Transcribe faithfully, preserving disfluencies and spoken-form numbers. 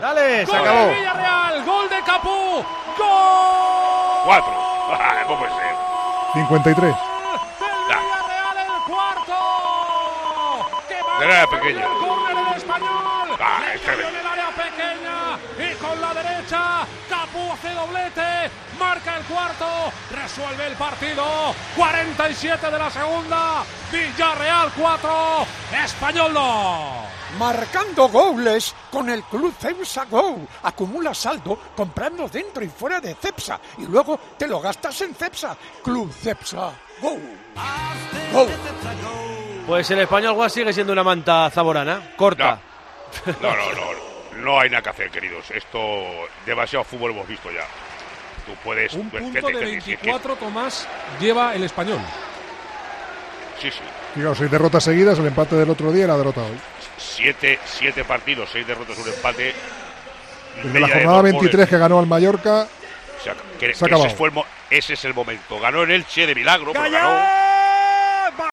Dale, se gol acabó. de Villarreal, gol de Capú. ¡Gol! Cuatro. ¿Cómo puede ser? cincuenta y tres. Del Villarreal, el cuarto. Que De la pequeña. El córner del Español. Ah, Le este cayó ve- en el área pequeña y con la derecha Capú hace doblete, marca el cuarto, resuelve el partido. cuarenta y siete de la segunda. Villarreal cuatro, Español dos. Marcando goles con el Club Cepsa Go. Acumula saldo comprando dentro y fuera de Cepsa y luego te lo gastas en Cepsa. Club Cepsa Go. Go. Pues el Español Guas sigue siendo una manta zaborana, corta. No, no, no, no, no hay nada que hacer, queridos. Esto, demasiado fútbol hemos visto ya. Tú puedes... Un pues, punto que- de que- que- que- veinticuatro, Tomás, lleva el Español. Sí, sí. Fijaos, seis derrotas seguidas, el empate del otro día y la derrota hoy. Siete, siete partidos, seis derrotas, un empate. Desde media la de jornada dos veintitrés goles. que ganó al Mallorca, O sea, que- se ha que acabado. ese, fue el mo- ese es el momento. Ganó en Elche de milagro, pero ¡Calla! ganó.